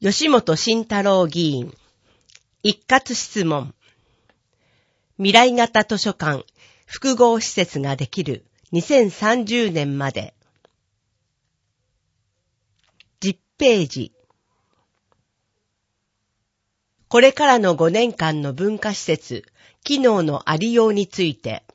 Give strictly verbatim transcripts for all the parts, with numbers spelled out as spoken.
吉本慎太郎議員、一括質問。未来型図書館、複合施設ができるにせんさんじゅうねんまで。じゅっページ。これからのごねんかんの文化施設、機能のありようについて。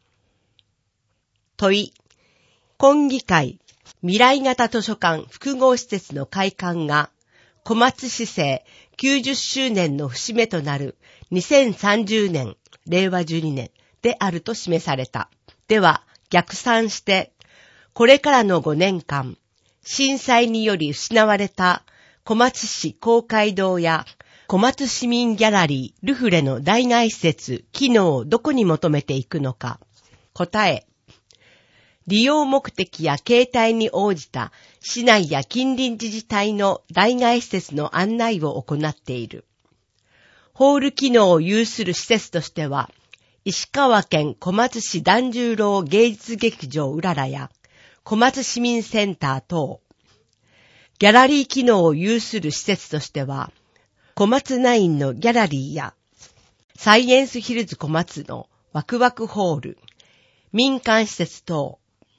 問い。今議会、未来型図書館複合施設の開館が、小松市政きゅうじゅっしゅうねんの節目となるにせんさんじゅうねん、れいわじゅうにねんであると示された。では、逆算して、これからのごねんかん、震災により失われた小松市公会堂や小松市民ギャラリールフレの代替施設、機能をどこに求めていくのか。答え。利用目的や形態に応じた市内や近隣自治体の代替施設の案内を行っている。ホール機能を有する施設としては、石川県小松市團十郎芸術劇場うららや小松市民センター等。ギャラリー機能を有する施設としては、小松ナインのギャラリーやサイエンスヒルズ小松のワクワクホール、民間施設等。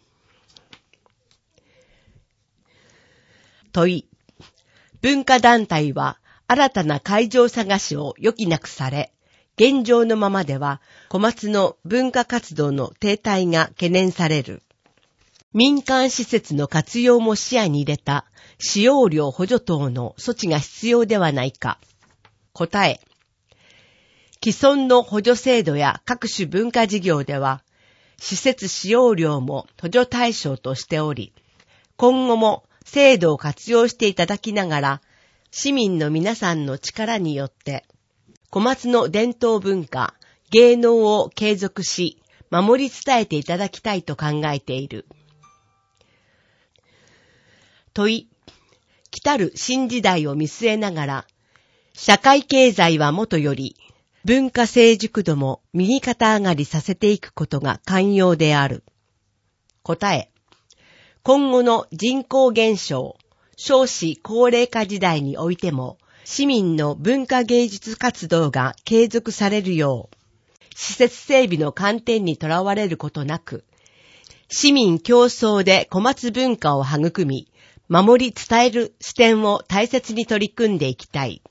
問い。文化団体は新たな会場探しを余儀なくされ、現状のままでは小松の文化活動の停滞が懸念される。民間施設の活用も視野に入れた使用料補助等の措置が必要ではないか。答え。既存の補助制度や各種文化事業では、施設使用料も補助対象としており、今後も制度を活用していただきながら、市民の皆さんの力によって、小松の伝統文化、芸能を継続し、守り伝えていただきたいと考えている。問い。来たる新時代を見据えながら、社会経済はもとより、文化成熟度も右肩上がりさせていくことが肝要である。答え。今後の人口減少、少子高齢化時代においても、市民の文化芸術活動が継続されるよう、施設整備の観点にとらわれることなく、市民共創で小松文化を育み、守り伝える視点を大切に取り組んでいきたい。